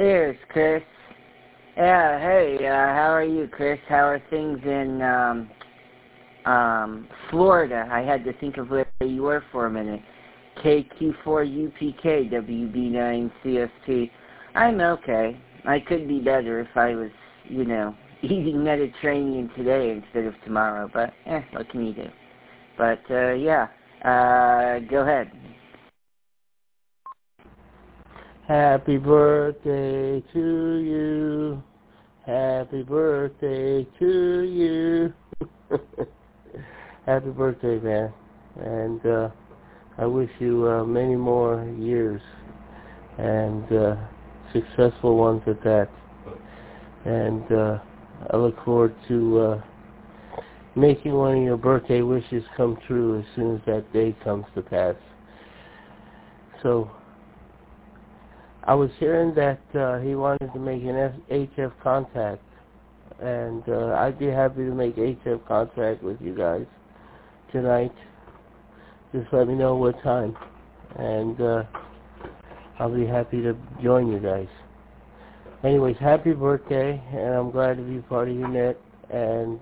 Here's Chris. Yeah, hey, how are you, Chris? How are things in Florida? I had to think of where you were for a minute. KQ4UPK, WB9CST. I'm okay. I could be better if I was, eating Mediterranean today instead of tomorrow, but what can you do? But, yeah, go ahead. Happy birthday to you. Happy birthday to you. Happy birthday, man. And I wish you many more years and successful ones at that. And I look forward to making one of your birthday wishes come true as soon as that day comes to pass. So, I was hearing that he wanted to make an HF contact, and I'd be happy to make HF contact with you guys tonight. Just let me know what time, and I'll be happy to join you guys. Anyways, happy birthday, and I'm glad to be part of your net, and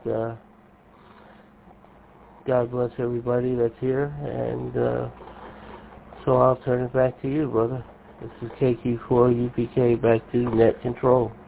God bless everybody that's here, and so I'll turn it back to you, brother. This is KQ4UPK, back to net control.